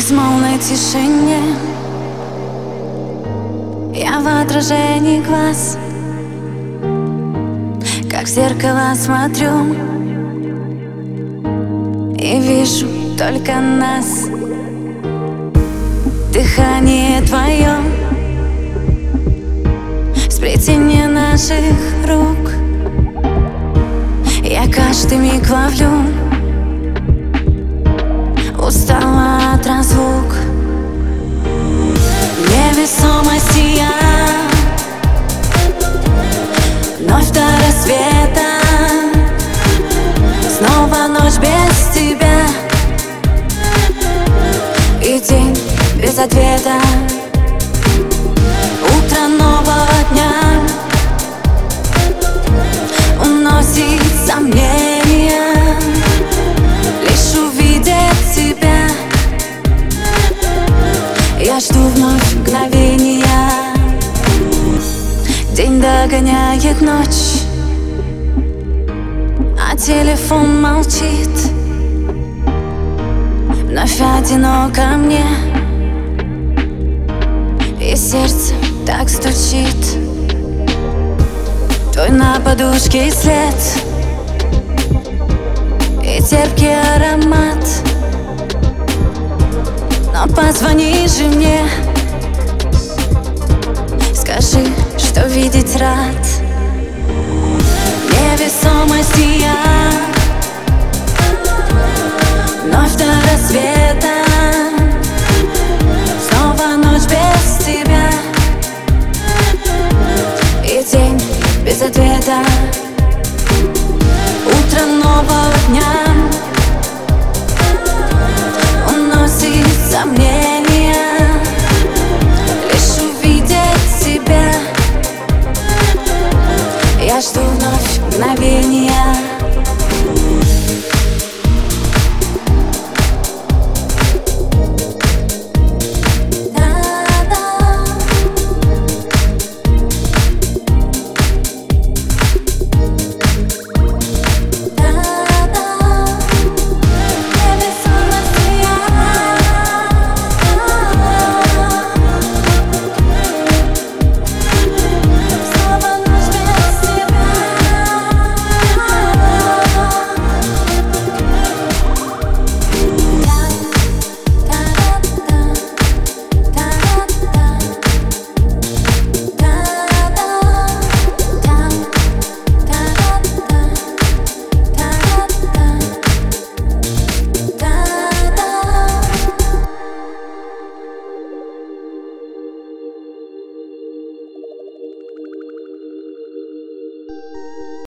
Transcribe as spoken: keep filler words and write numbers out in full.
безмолвной тишине я в отражении глаз, как в зеркало смотрю и вижу только нас. Дыхание твое, сплетение наших рук, я каждый миг ловлю, устала от разлук. Невесомости я вновь до рассвета, снова ночь без тебя и день без ответа. Утро нового дня уносит сомнения, лишь увидеть тебя я жду вновь мгновения. День догоняет ночь, а телефон молчит. Вновь одиноко мне, и сердце так стучит. Твой на подушке след и терпкий аромат. Но позвони же мне, скажи, что видеть рад. Невесомости я вновь до рассвета, снова ночь без тебя и день без ответа. Утро нового дня уносит сомнения, лишь увидеть тебя я жду вновь мгновения.